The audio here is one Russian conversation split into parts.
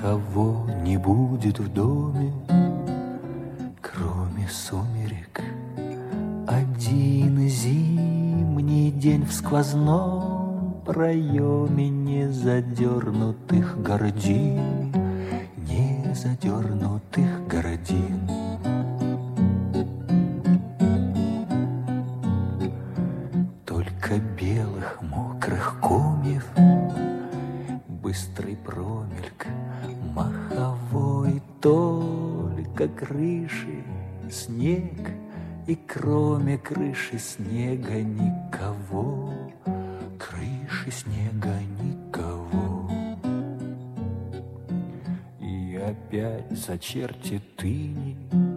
Никого не будет в доме, кроме сумерек. Один зимний день в сквозном проеме незадернутых гордин, незадернутых гордин. Только белых мокрых комьев, быстрый промельк маховой, только крыши, снег, и кроме крыши снега никого, крыши снега никого. И опять зачертит иней,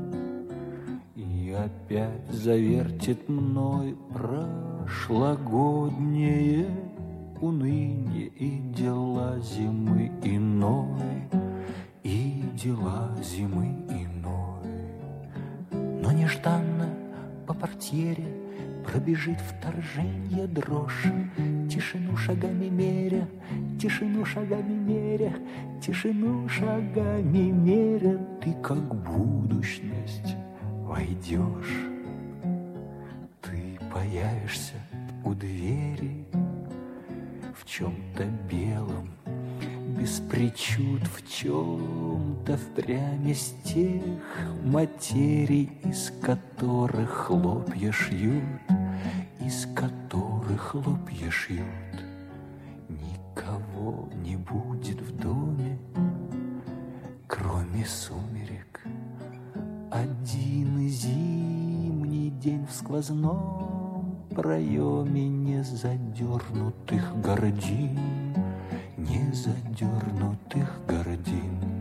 и опять завертит мной прошлогоднее уныние и дела зимы иной, и дела зимы иной. Но нежданно по портьере пробежит вторженье дрожь, тишину шагами меря, тишину шагами меря, тишину шагами меря, ты как будущность войдешь. Ты появишься у двери в чем-то белом, без причуд, в чем-то впрямь из тех материй, из которых хлопья шьют, из которых хлопья шьют. Никого не будет в доме, кроме сумерек. Один зимний день в сквозном проеме незадернутых гордин, незадернутых гордин.